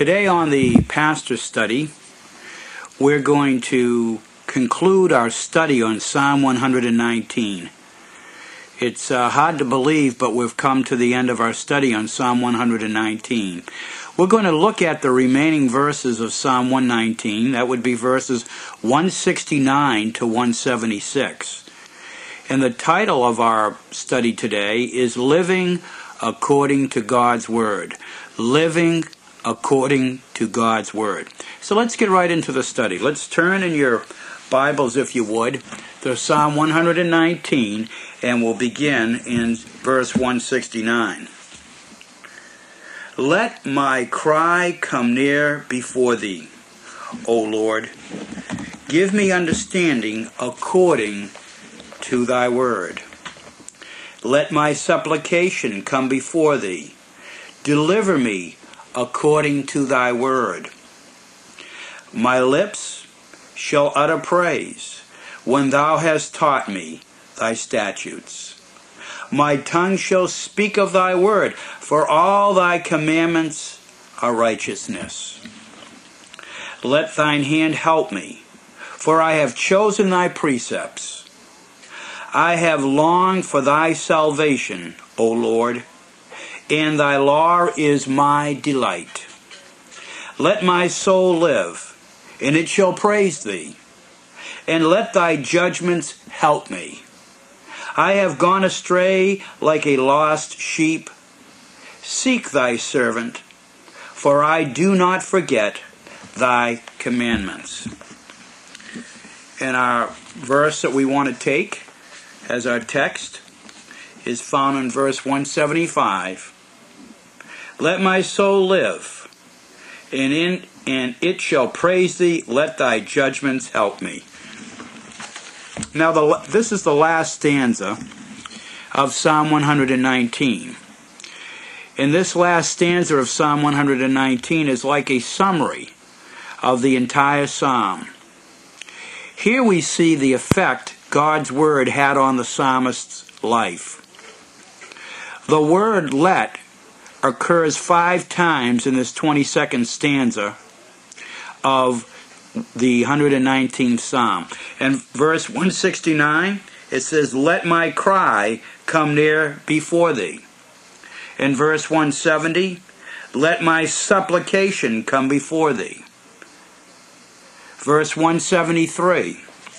Today on the Pastor Study, we're going to conclude our study on Psalm 119. It's hard to believe, but we've come to the end of our study on Psalm 119. We're going to look at the remaining verses of Psalm 119. That would be verses 169 to 176. And the title of our study today is Living According to God's Word. Living according to God's Word. So let's get right into the study. Let's turn in your Bibles, if you would, to Psalm 119, and we'll begin in verse 169. Let my cry come near before thee, O Lord. Give me understanding according to thy word. Let my supplication come before thee. Deliver me according to thy word. My lips shall utter praise when thou hast taught me thy statutes. My tongue shall speak of thy word, for all thy commandments are righteousness. Let thine hand help me, for I have chosen thy precepts. I have longed for thy salvation, O Lord, and thy law is my delight. Let my soul live, and it shall praise thee, and let thy judgments help me. I have gone astray like a lost sheep. Seek thy servant, for I do not forget thy commandments. And our verse that we want to take as our text is found in verse 175. Let my soul live, and it shall praise thee. Let thy judgments help me. Now, this is the last stanza of Psalm 119. And this last stanza of Psalm 119 is like a summary of the entire psalm. Here we see the effect God's word had on the psalmist's life. The word let occurs 5 times in this 22nd stanza of the 119th Psalm. And verse 169, it says, let my cry come near before thee. In verse 170, let my supplication come before thee. Verse 173,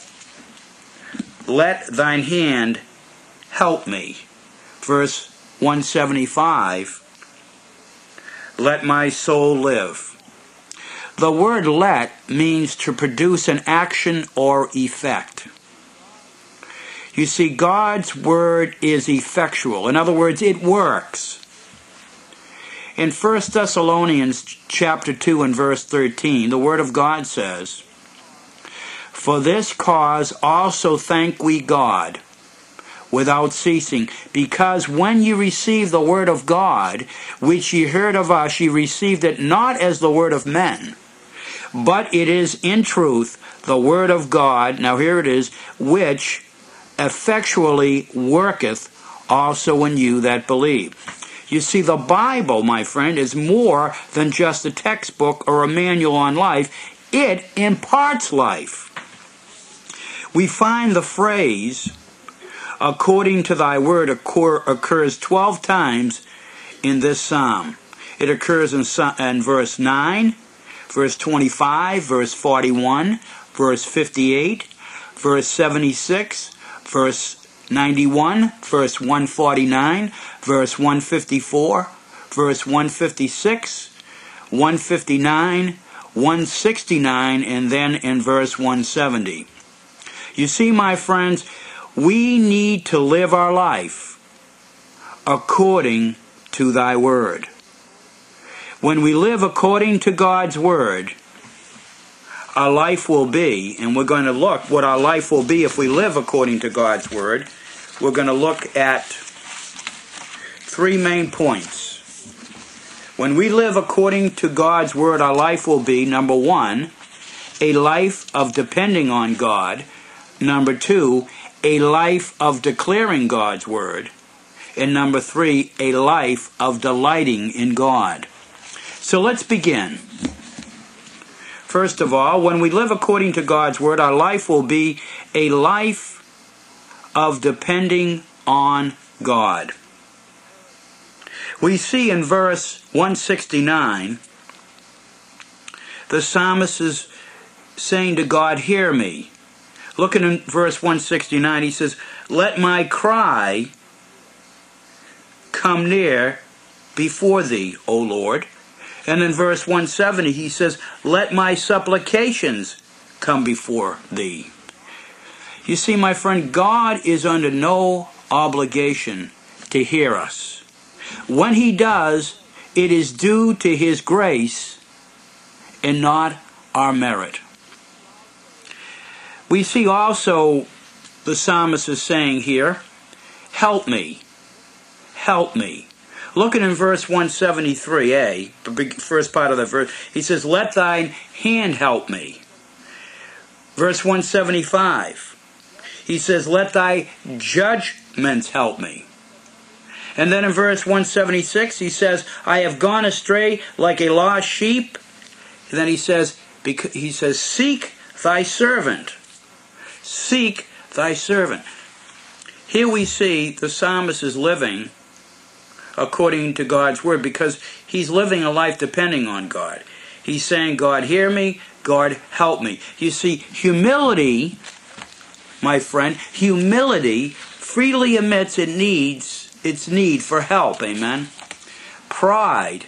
let thine hand help me. Verse 175, let my soul live. The word let means to produce an action or effect. You see, God's word is effectual. In other words, it works. In 1 Thessalonians chapter 2 and verse 13, the word of God says, for this cause also thank we God without ceasing, because when ye received the word of God, which ye heard of us, ye received it not as the word of men, but it is in truth the word of God, now here it is, which effectually worketh also in you that believe. You see, the Bible, my friend, is more than just a textbook or a manual on life. It imparts life. We find the phrase, according to thy word, occurs 12 times in this psalm. It occurs in verse 9, verse 25, verse 41, verse 58, verse 76, verse 91, verse 149, verse 154, verse 156, 159, 169, and then in verse 170. You see, my friends, we need to live our life according to thy word. When we live according to God's word, our life will be, and we're going to look what our life will be if we live according to God's word. We're going to look at 3 main points. When we live according to God's word, our life will be, number 1, a life of depending on God. Number 2, a life of declaring God's word. And number 3, a life of delighting in God. So let's begin. First of all, when we live according to God's Word, our life will be a life of depending on God. We see in verse 169, the psalmist is saying to God, hear me. Looking in verse 169, he says, let my cry come near before thee, O Lord. And in verse 170, he says, let my supplications come before thee. You see, my friend, God is under no obligation to hear us. When he does, it is due to his grace and not our merit. We see also the psalmist is saying here, help me, help me. Looking in verse 173a, the first part of the verse, he says, let thine hand help me. Verse 175, he says, let thy judgments help me. And then in verse 176, he says, I have gone astray like a lost sheep. And then he says, seek thy servant. Seek thy servant. Here we see the psalmist is living according to God's Word because he's living a life depending on God. He's saying, God, hear me. God, help me. You see, humility, my friend, humility freely admits its need for help. Amen. Pride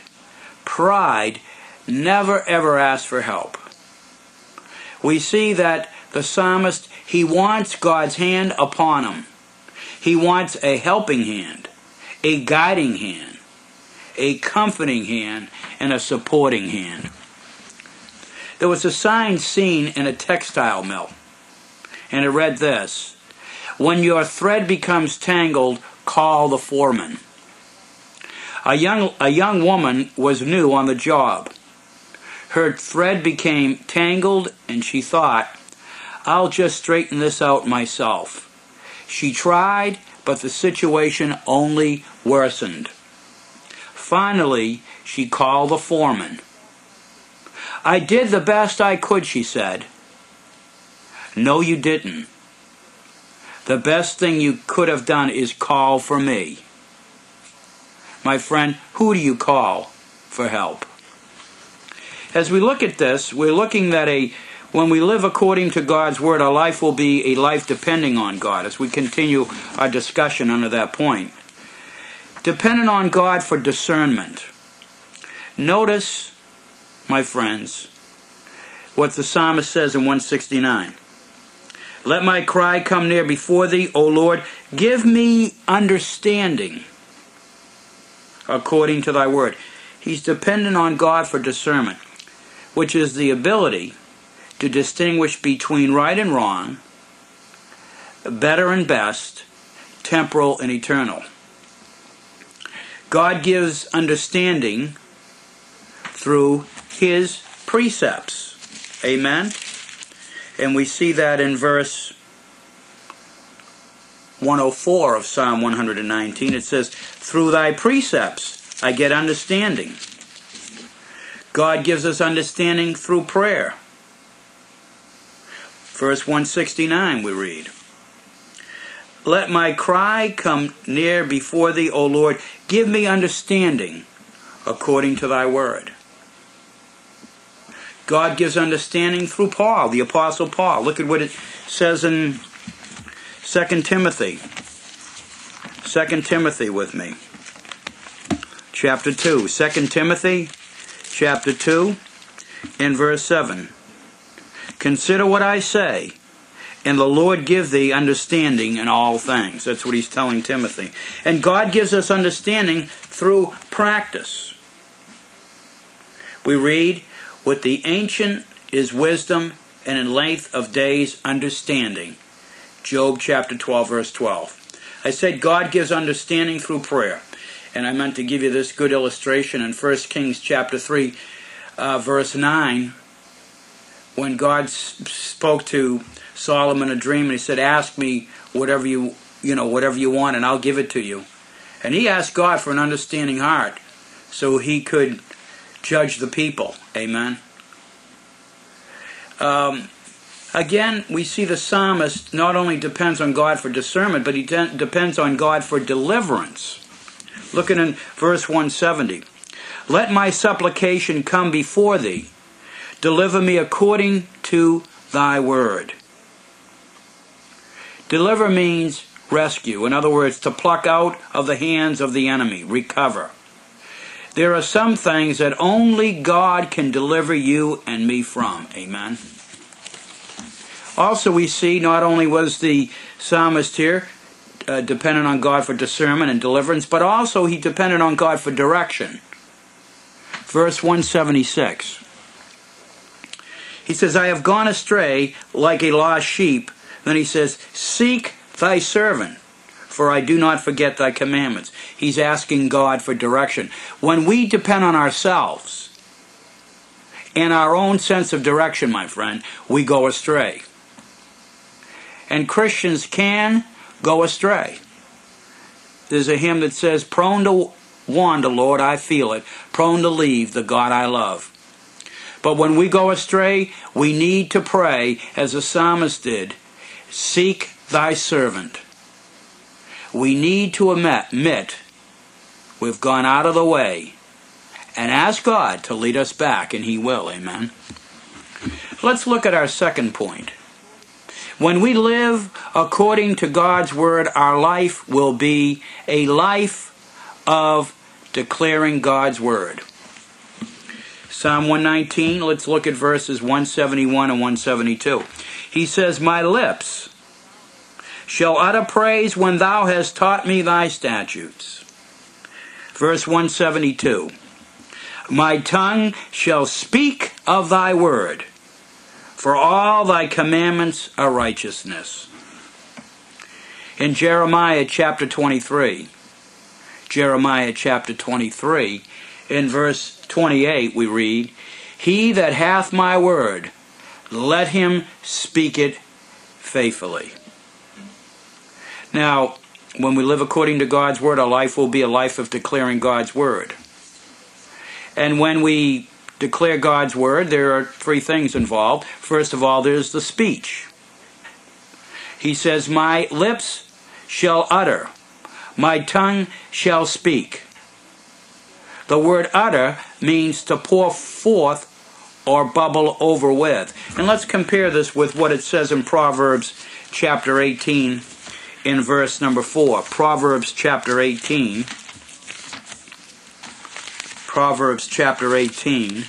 never ever asks for help. We see that the psalmist, he wants God's hand upon him. He wants a helping hand, a guiding hand, a comforting hand, and a supporting hand. There was a sign seen in a textile mill, and it read this, when your thread becomes tangled, call the foreman. A young woman was new on the job. Her thread became tangled, and she thought, I'll just straighten this out myself. She tried, but the situation only worsened. Finally, she called the foreman. I did the best I could, she said. No, you didn't. The best thing you could have done is call for me. My friend, who do you call for help? As we look at this, we're looking that when we live according to God's Word, our life will be a life depending on God, as we continue our discussion under that point. Dependent on God for discernment. Notice, my friends, what the psalmist says in 169. Let my cry come near before thee, O Lord. Give me understanding according to thy word. He's dependent on God for discernment, which is the ability to distinguish between right and wrong, better and best, temporal and eternal. God gives understanding through his precepts. Amen? And we see that in verse 104 of Psalm 119. It says, through thy precepts I get understanding. God gives us understanding through prayer. Verse 169 we read, let my cry come near before thee, O Lord. Give me understanding according to thy word. God gives understanding through Paul, the Apostle Paul. Look at what it says in 2 Timothy. 2 Timothy with me. Chapter 2. 2 Timothy, chapter 2, in verse 7. Consider what I say, and the Lord give thee understanding in all things. That's what he's telling Timothy. And God gives us understanding through practice. We read, with the ancient is wisdom, and in length of days understanding. Job chapter 12, verse 12. I said God gives understanding through prayer. And I meant to give you this good illustration in 1 Kings chapter 3, verse 9, when God spoke to Solomon a dream, and he said, ask me whatever you want, and I'll give it to you. And he asked God for an understanding heart so he could judge the people. Amen. Again, we see the psalmist not only depends on God for discernment, but he depends on God for deliverance. Looking in verse 170. Let my supplication come before thee. Deliver me according to thy word. Deliver means rescue. In other words, to pluck out of the hands of the enemy, recover. There are some things that only God can deliver you and me from. Amen. Also, we see not only was the psalmist here dependent on God for discernment and deliverance, but also he depended on God for direction. Verse 176. He says, I have gone astray like a lost sheep. Then he says, seek thy servant, for I do not forget thy commandments. He's asking God for direction. When we depend on ourselves and our own sense of direction, my friend, we go astray. And Christians can go astray. There's a hymn that says, prone to wander, Lord, I feel it, prone to leave the God I love. But when we go astray, we need to pray, as the psalmist did, seek thy servant. We need to admit we've gone out of the way and ask God to lead us back, and he will. Amen. Let's look at our second point. When we live according to God's word, our life will be a life of declaring God's word. Psalm 119, let's look at verses 171 and 172. He says, my lips shall utter praise when thou hast taught me thy statutes. Verse 172. My tongue shall speak of thy word, for all thy commandments are righteousness. In Jeremiah chapter 23, in verse 28 we read, he that hath my word, let him speak it faithfully. Now, when we live according to God's word, our life will be a life of declaring God's word. And when we declare God's word, there are three things involved. First of all, there's the speech. He says, my lips shall utter, my tongue shall speak. The word utter means to pour forth or bubble over with. And let's compare this with what it says in Proverbs chapter 18 in verse number 4. Proverbs chapter 18. Proverbs chapter 18.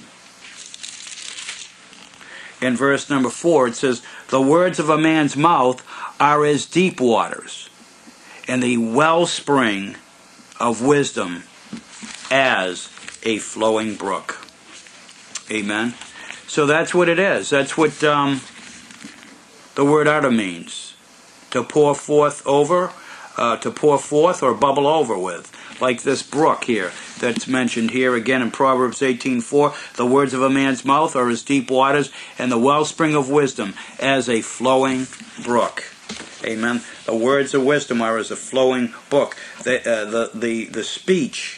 In verse number 4 it says, the words of a man's mouth are as deep waters, and the wellspring of wisdom as a flowing brook. Amen. So that's what it is. That's what the word utter means. To pour forth or bubble over with. Like this brook here that's mentioned here again in Proverbs 18:4. The words of a man's mouth are as deep waters, and the wellspring of wisdom as a flowing brook. Amen. The words of wisdom are as a flowing brook. The speech,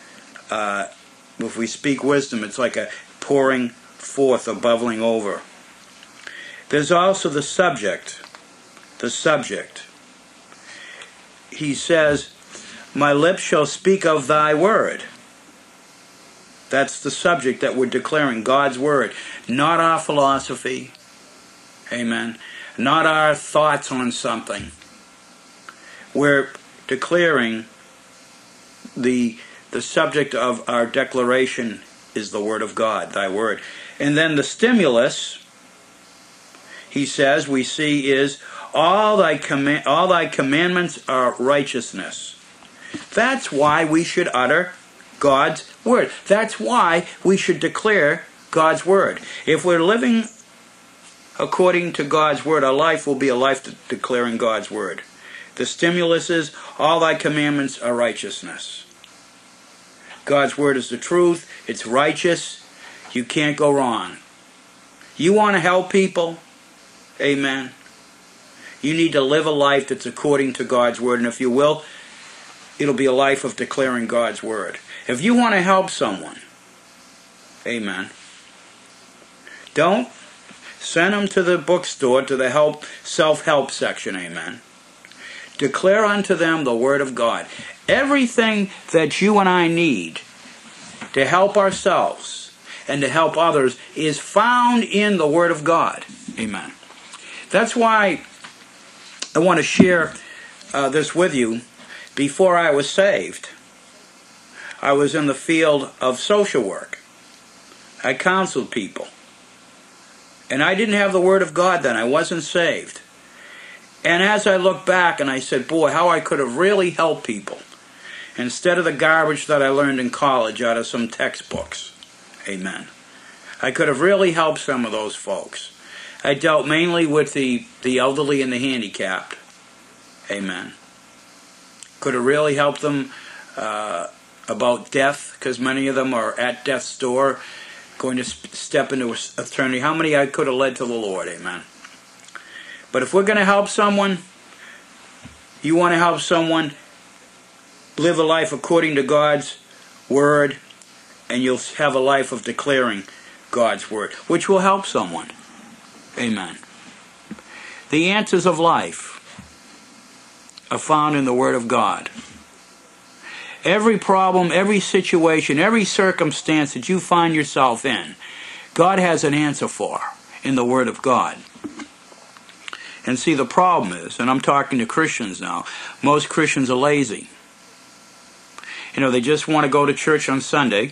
if we speak wisdom, it's like a pouring forth or bubbling over. There's also the subject. The subject. He says, my lips shall speak of thy word. That's the subject that we're declaring, God's word. Not our philosophy. Amen. Not our thoughts on something. We're declaring the subject of our declaration is the word of God, thy word. And then the stimulus, he says, we see is all thy commandments are righteousness. That's why we should utter God's word. That's why we should declare God's word. If we're living according to God's word, our life will be a life declaring God's word. The stimulus is all thy commandments are righteousness. God's word is the truth. It's righteous. You can't go wrong. You want to help people? Amen. You need to live a life that's according to God's word. And if you will, it'll be a life of declaring God's word. If you want to help someone, Amen. Don't send them to the bookstore, to the self-help section. Amen. Declare unto them the Word of God. Everything that you and I need to help ourselves and to help others is found in the Word of God. Amen. That's why I want to share this with you. Before I was saved, I was in the field of social work. I counseled people. And I didn't have the Word of God then. I wasn't saved. And as I look back and I said, boy, how I could have really helped people instead of the garbage that I learned in college out of some textbooks. Amen. I could have really helped some of those folks. I dealt mainly with the elderly and the handicapped. Amen. Could have really helped them about death, because many of them are at death's door, going to step into eternity. How many I could have led to the Lord? Amen. But if we're going to help someone, you want to help someone live a life according to God's Word, and you'll have a life of declaring God's Word, which will help someone. Amen. The answers of life are found in the Word of God. Every problem, every situation, every circumstance that you find yourself in, God has an answer for in the Word of God. And see, the problem is, and I'm talking to Christians now, most Christians are lazy. You know, they just want to go to church on Sunday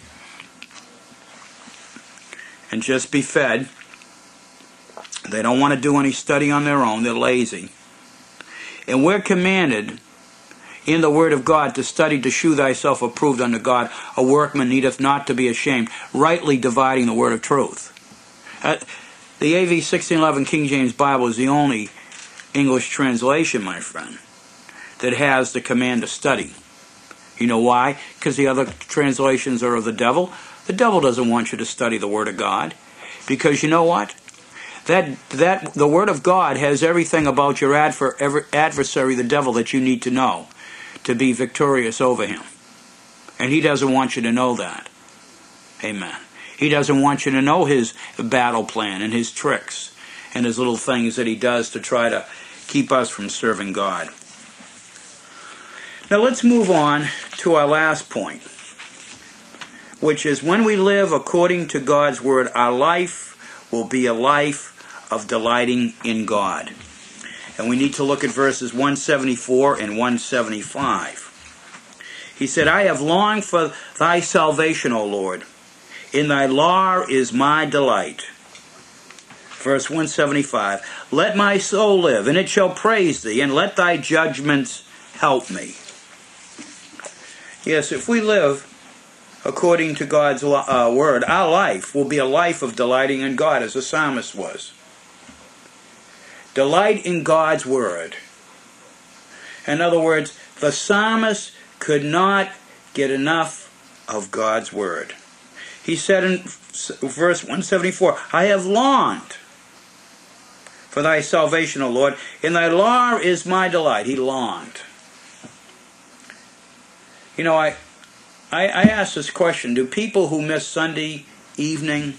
and just be fed. They don't want to do any study on their own. They're lazy. And we're commanded in the Word of God to study to shew thyself approved unto God, a workman needeth not to be ashamed, rightly dividing the word of truth. The AV 1611 King James Bible is the only English translation, my friend, that has the command to study. You know why? Because the other translations are of the devil. The devil doesn't want you to study the Word of God. Because you know what? That the Word of God has everything about your adversary, the devil, that you need to know to be victorious over him. And he doesn't want you to know that. Amen. He doesn't want you to know his battle plan and his tricks and his little things that he does to try to keep us from serving God. Now let's move on to our last point, which is when we live according to God's Word, our life will be a life of delighting in God. And we need to look at verses 174 and 175. He said, I have longed for thy salvation, O Lord. In thy law is my delight. Verse 175, let my soul live, and it shall praise thee, and let thy judgments help me. Yes, if we live according to God's Word, our life will be a life of delighting in God, as the psalmist was. Delight in God's Word. In other words, the psalmist could not get enough of God's Word. He said in verse 174, I have longed for thy salvation, O Lord. In thy law is my delight. He longed. You know, I ask this question. Do people who miss Sunday evening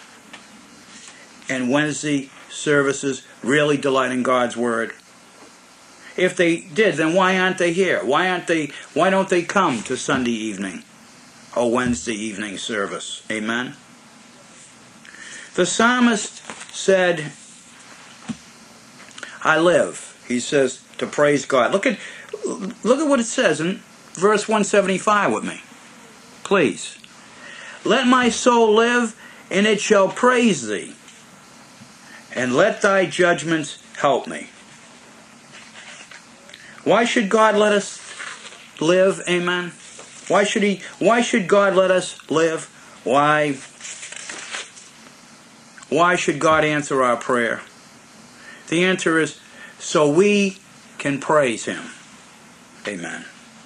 and Wednesday services really delight in God's Word? If they did, then why aren't they here? Why don't they come to Sunday evening or Wednesday evening service? Amen. The psalmist said, I live, he says, to praise God. Look at what it says in verse 175 with me. Please. Let my soul live, and it shall praise thee. And let thy judgments help me. Why should God let us live? Amen. Why should God let us live? Why should God answer our prayer? The answer is so we can praise Him. Amen.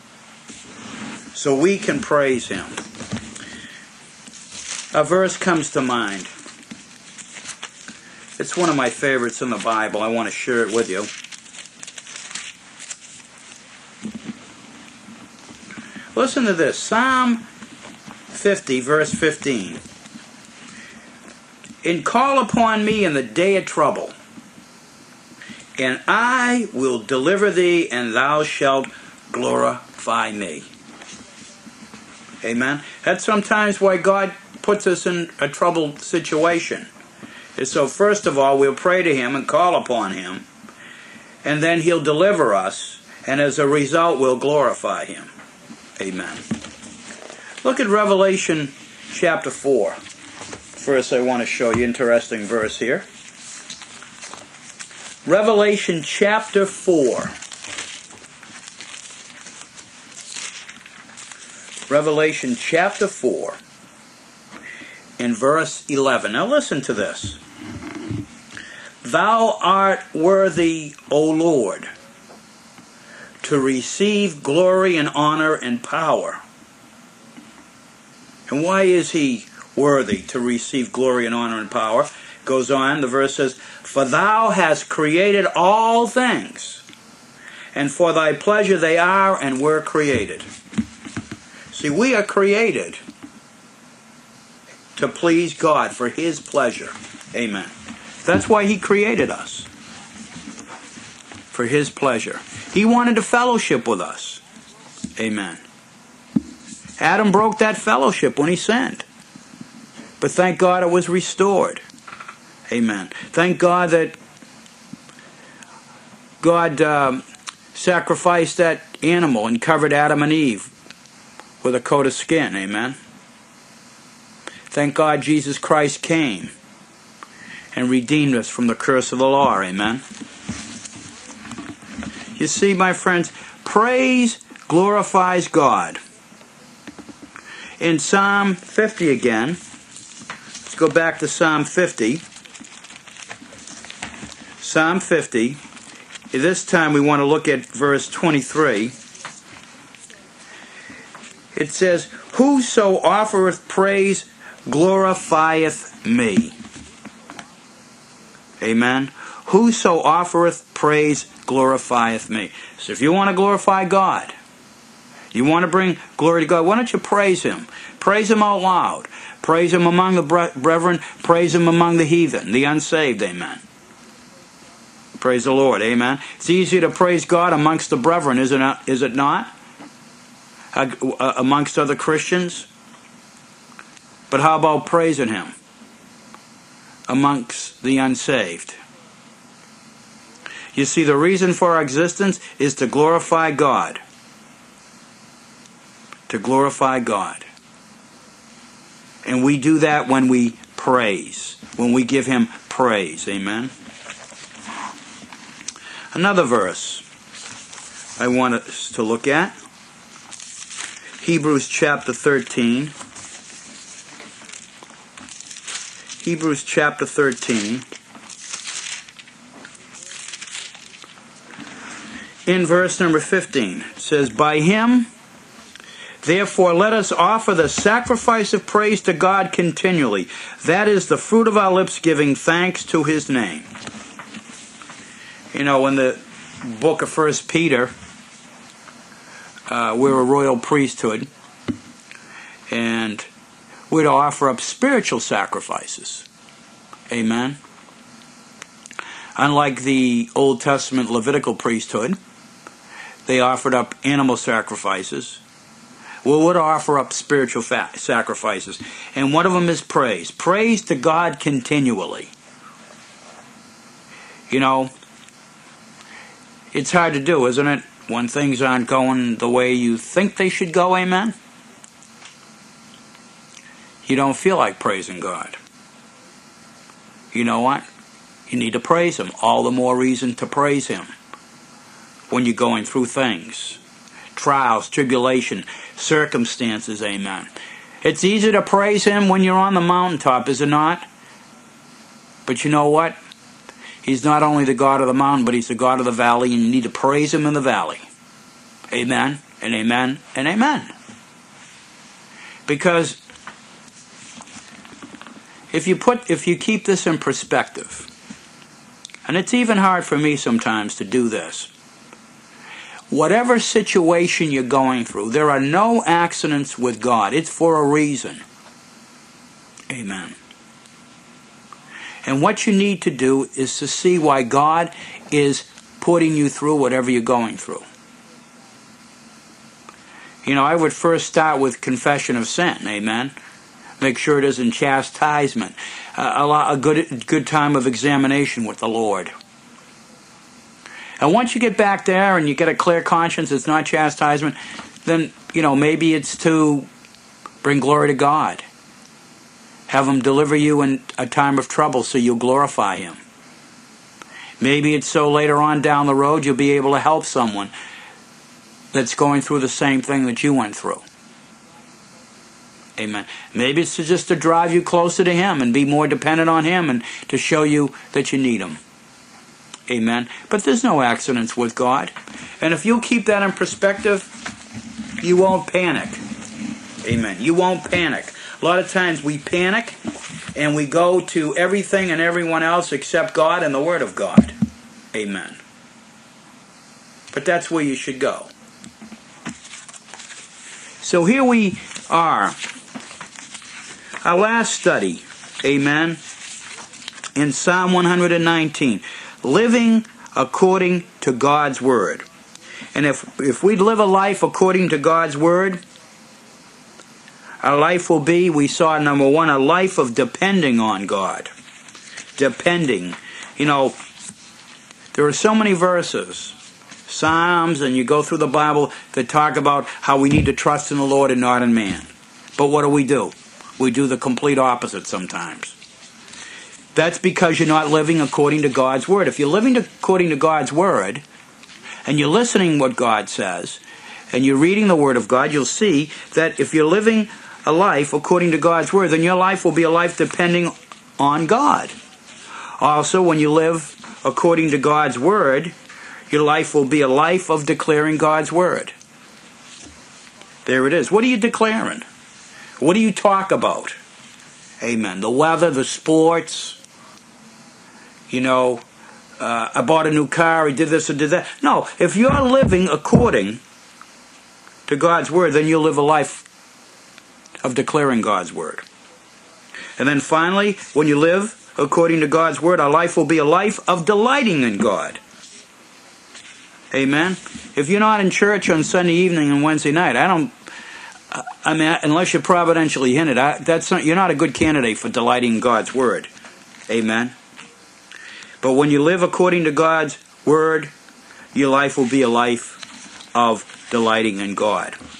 So we can praise Him. A verse comes to mind. It's one of my favorites in the Bible. I want to share it with you. Listen to this. Psalm 50, verse 15. And call upon me in the day of trouble, and I will deliver thee, and thou shalt glorify me. Amen. That's sometimes why God puts us in a troubled situation. And so first of all, we'll pray to Him and call upon Him, and then He'll deliver us, and as a result, we'll glorify Him. Amen. Look at Revelation chapter 4. First, I want to show you an interesting verse here. Revelation chapter 4. Revelation chapter 4 in verse 11. Now listen to this. Thou art worthy, O Lord, to receive glory and honor and power. And why is He worthy to receive glory and honor and power? Goes on, the verse says, for thou hast created all things, and for thy pleasure they are and were created. See, we are created to please God for His pleasure. Amen. That's why He created us. For His pleasure. He wanted to fellowship with us. Amen. Adam broke that fellowship when he sinned. But thank God it was restored. Amen. Thank God that God sacrificed that animal and covered Adam and Eve with a coat of skin. Amen. Thank God Jesus Christ came and redeemed us from the curse of the law. Amen. You see, my friends, praise glorifies God. In Psalm 50 again, let's go back to Psalm 50. Psalm 50. This time we want to look at verse 23. It says, whoso offereth praise glorifieth me. Amen. Whoso offereth praise glorifieth me. So if you want to glorify God, you want to bring glory to God, why don't you praise Him? Praise Him out loud. Praise Him among the brethren. Praise Him among the heathen, the unsaved. Amen. Praise the Lord. Amen. It's easy to praise God amongst the brethren, is it not? Amongst other Christians. But how about praising Him amongst the unsaved? You see, the reason for our existence is to glorify God. To glorify God. And we do that when we praise. When we give Him praise. Amen. Another verse I want us to look at. Hebrews chapter 13. Hebrews chapter 13. In verse number 15, it says, by Him, therefore, let us offer the sacrifice of praise to God continually. That is the fruit of our lips, giving thanks to His name. You know, in the book of 1 Peter, we're a royal priesthood, and we're to offer up spiritual sacrifices. Amen. Unlike the Old Testament Levitical priesthood, they offered up animal sacrifices. We would offer up spiritual sacrifices. And one of them is praise. Praise to God continually. You know, it's hard to do, isn't it? When things aren't going the way you think they should go, amen? You don't feel like praising God. You know what? You need to praise Him. All the more reason to praise Him when you're going through things. Trials, tribulation, circumstances, amen. It's easy to praise Him when you're on the mountaintop, is it not? But you know what? He's not only the God of the mountain, but He's the God of the valley, and you need to praise Him in the valley. Amen, and amen, and amen. Because if you keep this in perspective, and it's even hard for me sometimes to do this, whatever situation you're going through, there are no accidents with God. It's for a reason. Amen. And what you need to do is to see why God is putting you through whatever you're going through. You know, I would first start with confession of sin, amen? Make sure it isn't chastisement. A good time of examination with the Lord. And once you get back there and you get a clear conscience, it's not chastisement, then, you know, maybe it's to bring glory to God. Have Him deliver you in a time of trouble so you'll glorify Him. Maybe it's so later on down the road you'll be able to help someone that's going through the same thing that you went through. Amen. Maybe it's just to drive you closer to Him and be more dependent on Him and to show you that you need Him. Amen. But there's no accidents with God. And if you'll keep that in perspective, you won't panic. Amen. You won't panic. A lot of times we panic and we go to everything and everyone else except God and the Word of God. Amen. But that's where you should go. So here we are. Our last study. Amen. In Psalm 119. Living according to God's Word. And if we live a life according to God's Word, our life will be, we saw number one, a life of depending on God. Depending. You know, there are so many verses, Psalms, and you go through the Bible that talk about how we need to trust in the Lord and not in man. But what do? We do the complete opposite sometimes. That's because you're not living according to God's Word. If you're living according to God's Word, and you're listening what God says, and you're reading the Word of God, you'll see that if you're living a life according to God's Word, then your life will be a life depending on God. Also, when you live according to God's Word, your life will be a life of declaring God's Word. There it is. What are you declaring? What do you talk about? Amen. The weather, the sports. You know, I bought a new car, I did this or did that. No, if you're living according to God's Word, then you'll live a life of declaring God's Word. And then finally, when you live according to God's Word, our life will be a life of delighting in God. Amen? If you're not in church on Sunday evening and Wednesday night, unless you're providentially hinted, you're not a good candidate for delighting in God's Word. Amen? But when you live according to God's Word, your life will be a life of delighting in God.